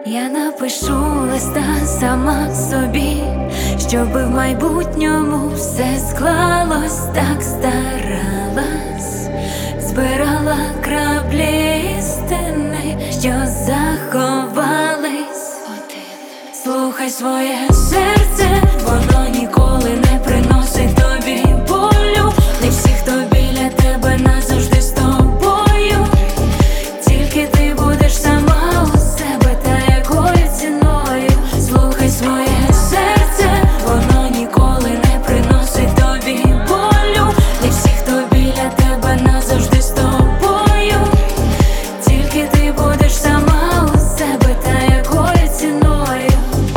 Я напишу листа сама собі, щоби в майбутньому все склалось. Так старалась, збирала краплі істини, що заховались. Слухай своє серце, воно ніколи не приносить тобі болю. Не всі, хто біля тебе, назавжди з тобою. Тільки ти будеш сама у себе, та якою ціною. Слухай своє серце, воно ніколи не приносить тобі болю. Не всі, хто біля тебе, назавжди з тобою. Тільки ти будеш сама у себе, та якою ціною.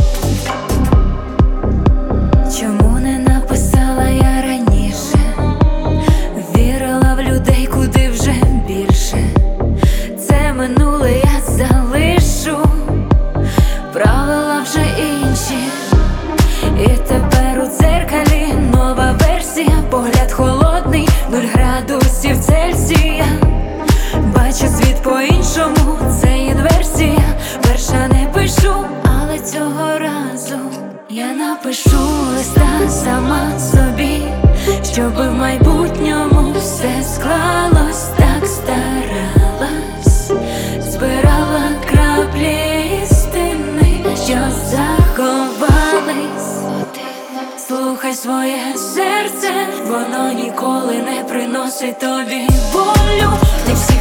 Чому не написала я раніше? Вірила в людей куди вже більше. Це минуле я залишу, правила вже інші. І тепер у дзеркалі нова версія. Погляд холодний, 0 градусів Цельсія. Бачу світ по-іншому, це інверсія. Перша не пишу, але цього разу я напишу листа сама собі, щоби в майбутньому все склалось. Так старалась, збирала краплі істини, що заховались. Слухай своє серце, воно ніколи не приносить тобі болю. Не всі